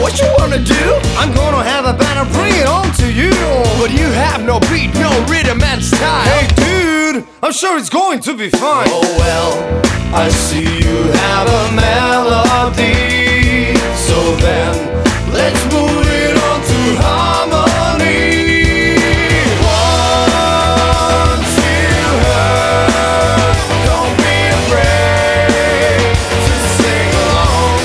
what you wanna do? I'm gonna have a band and bring it on to you. But you have no beat, no rhythm and style. Hey dude, I'm sure it's going to be fine. Oh well, I see you have a melody. So then, let's move it on to harmony. Once you heard, don't be afraid to sing along.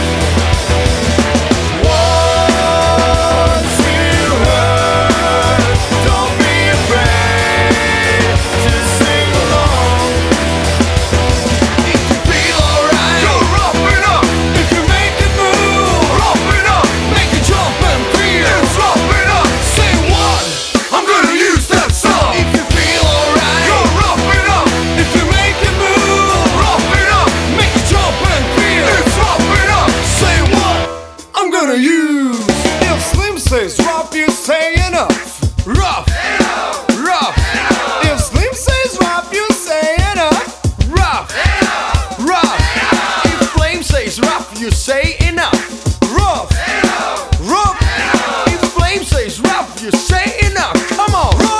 Once you heard, don't be afraid to sing along. If you feel alright, Yo, rough it up. if you make it move, Rough it up. make it jump and feel. It's rough it up. Say what? I'm gonna use that song. If you feel alright, Yo, rough it up. if you make it move, Rough it up. make it jump and feel. It's rough it up. Say what? I'm gonna use. If Slim says rough, you say enough. Rough, rough, If Slim says rough, you say enough. rough, rough. If Flame says rough, you say enough. Rough, rough, If Flame says rough, you say enough. Come on. rough.